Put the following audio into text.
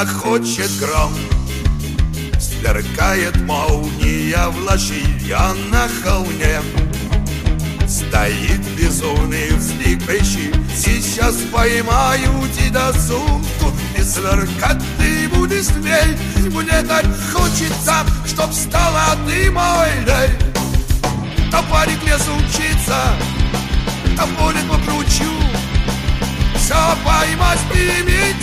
грохочет гром, сверкает молния в лощине на холме. Стоит безумный вздик пищи, сейчас поймаю тебя суку. И сверкать ты будешь змей. Мне так хочется, чтоб стала ты мой. Топорик лесу учиться, топорик покручу, все поймать, иметь